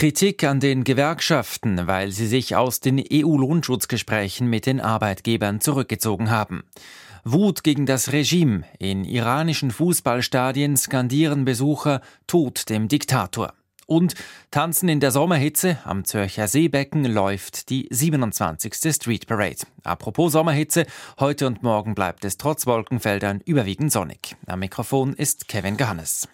Kritik an den Gewerkschaften, weil sie sich aus den EU-Lohnschutzgesprächen mit den Arbeitgebern zurückgezogen haben. Wut gegen das Regime. In iranischen Fußballstadien skandieren Besucher Tod dem Diktator. Und Tanzen in der Sommerhitze. Am Zürcher Seebecken läuft die 27. Street Parade. Apropos Sommerhitze, heute und morgen bleibt es trotz Wolkenfeldern überwiegend sonnig. Am Mikrofon ist Kevin Gahannes.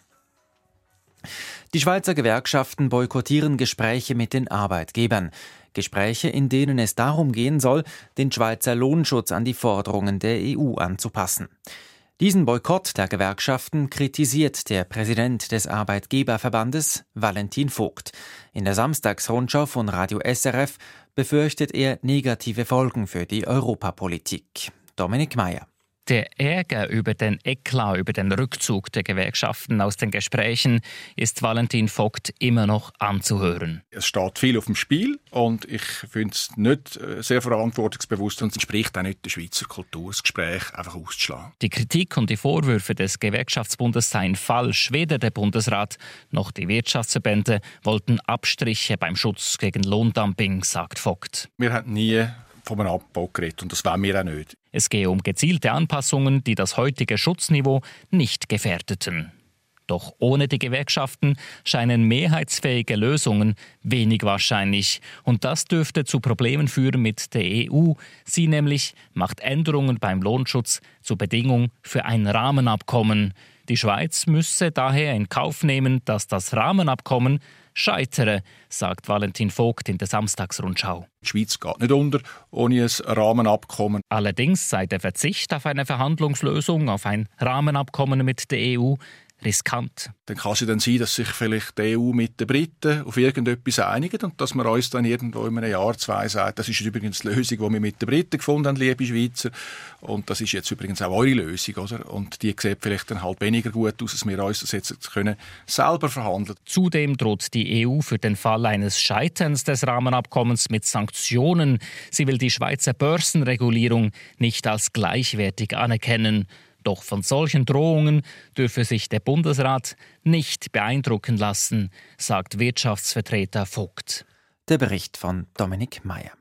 Die Schweizer Gewerkschaften boykottieren Gespräche mit den Arbeitgebern. Gespräche, in denen es darum gehen soll, den Schweizer Lohnschutz an die Forderungen der EU anzupassen. Diesen Boykott der Gewerkschaften kritisiert der Präsident des Arbeitgeberverbandes, Valentin Vogt. In der Samstagsrundschau von Radio SRF befürchtet er negative Folgen für die Europapolitik. Dominik Meyer. Der Ärger über den Eklat, über den Rückzug der Gewerkschaften aus den Gesprächen ist Valentin Vogt immer noch anzuhören. Es steht viel auf dem Spiel und ich finde es nicht sehr verantwortungsbewusst und es entspricht auch nicht der Schweizer Kultur, das Gespräch einfach auszuschlagen. Die Kritik und die Vorwürfe des Gewerkschaftsbundes seien falsch. Weder der Bundesrat noch die Wirtschaftsverbände wollten Abstriche beim Schutz gegen Lohndumping, sagt Vogt. Wir haben nie von einem Abbau geredet und das wollen wir auch nicht. Es gehe um gezielte Anpassungen, die das heutige Schutzniveau nicht gefährdeten. Doch ohne die Gewerkschaften scheinen mehrheitsfähige Lösungen wenig wahrscheinlich. Und das dürfte zu Problemen führen mit der EU. Sie nämlich macht Änderungen beim Lohnschutz zur Bedingung für ein Rahmenabkommen. Die Schweiz müsse daher in Kauf nehmen, dass das Rahmenabkommen scheitere, sagt Valentin Vogt in der Samstagsrundschau. Die Schweiz geht nicht unter ohne ein Rahmenabkommen. Allerdings sei der Verzicht auf eine Verhandlungslösung, auf ein Rahmenabkommen mit der EU, riskant. Dann kann es dann sein, dass sich vielleicht die EU mit den Briten auf irgendetwas einigen und dass wir uns dann irgendwo in einem Jahr, zwei sagt, das ist übrigens die Lösung, die wir mit den Briten gefunden haben, liebe Schweizer. Und das ist jetzt übrigens auch eure Lösung, oder? Und die sieht vielleicht dann halt weniger gut aus, als wir uns das jetzt können selber verhandeln. Zudem droht die EU für den Fall eines Scheiterns des Rahmenabkommens mit Sanktionen. Sie will die Schweizer Börsenregulierung nicht als gleichwertig anerkennen. Doch von solchen Drohungen dürfe sich der Bundesrat nicht beeindrucken lassen, sagt Wirtschaftsvertreter Vogt. Der Bericht von Dominik Meyer.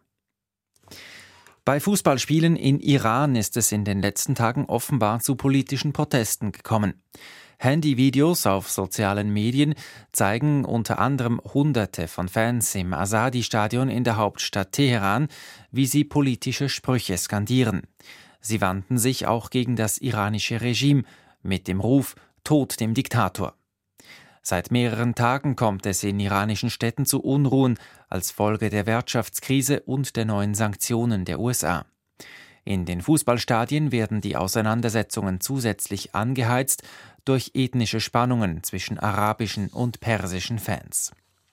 Bei Fußballspielen in Iran ist es in den letzten Tagen offenbar zu politischen Protesten gekommen. Handyvideos auf sozialen Medien zeigen unter anderem Hunderte von Fans im Azadi-Stadion in der Hauptstadt Teheran, wie sie politische Sprüche skandieren. Sie wandten sich auch gegen das iranische Regime mit dem Ruf »Tod dem Diktator«. Seit mehreren Tagen kommt es in iranischen Städten zu Unruhen als Folge der Wirtschaftskrise und der neuen Sanktionen der USA. In den Fußballstadien werden die Auseinandersetzungen zusätzlich angeheizt durch ethnische Spannungen zwischen arabischen und persischen Fans.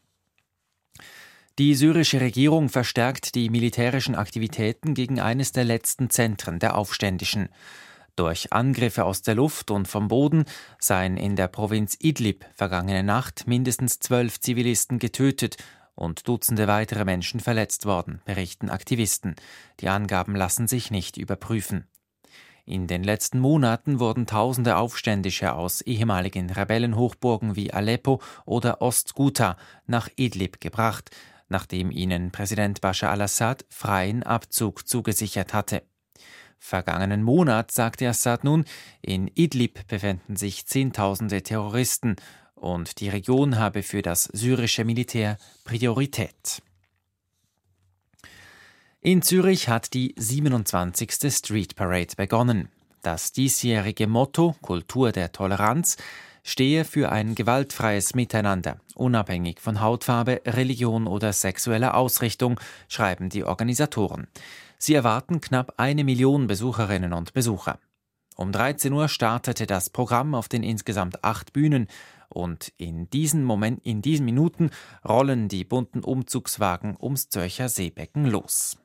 Die syrische Regierung verstärkt die militärischen Aktivitäten gegen eines der letzten Zentren der Aufständischen. Durch Angriffe aus der Luft und vom Boden seien in der Provinz Idlib vergangene Nacht mindestens 12 Zivilisten getötet und Dutzende weitere Menschen verletzt worden, berichten Aktivisten. Die Angaben lassen sich nicht überprüfen. In den letzten Monaten wurden tausende Aufständische aus ehemaligen Rebellenhochburgen wie Aleppo oder Ostghouta nach Idlib gebracht, nachdem ihnen Präsident Bashar al-Assad freien Abzug zugesichert hatte. Vergangenen Monat sagte Assad nun, in Idlib befänden sich Zehntausende Terroristen und die Region habe für das syrische Militär Priorität. In Zürich hat die 27. Street Parade begonnen. Das diesjährige Motto »Kultur der Toleranz« stehe für ein gewaltfreies Miteinander, unabhängig von Hautfarbe, Religion oder sexueller Ausrichtung, schreiben die Organisatoren. Sie erwarten knapp 1 Million Besucherinnen und Besucher. Um 13 Uhr startete das Programm auf den insgesamt 8 Bühnen und in diesen Minuten rollen die bunten Umzugswagen ums Zürcher Seebecken los.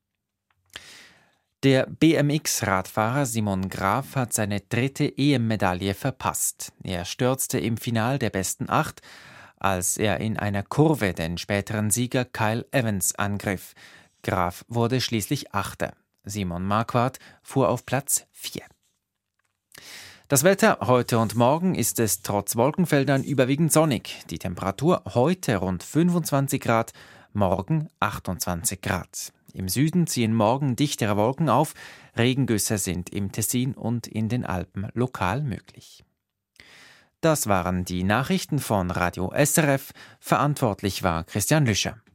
Der BMX-Radfahrer Simon Graf hat seine 3. EM-Medaille verpasst. Er stürzte im Final der besten 8, als er in einer Kurve den späteren Sieger Kyle Evans angriff. Graf wurde schließlich Achter. Simon Marquardt fuhr auf Platz 4. Das Wetter heute und morgen ist es trotz Wolkenfeldern überwiegend sonnig. Die Temperatur heute rund 25 Grad, morgen 28 Grad. Im Süden ziehen morgen dichtere Wolken auf. Regengüsse sind im Tessin und in den Alpen lokal möglich. Das waren die Nachrichten von Radio SRF. Verantwortlich war Christian Lüscher.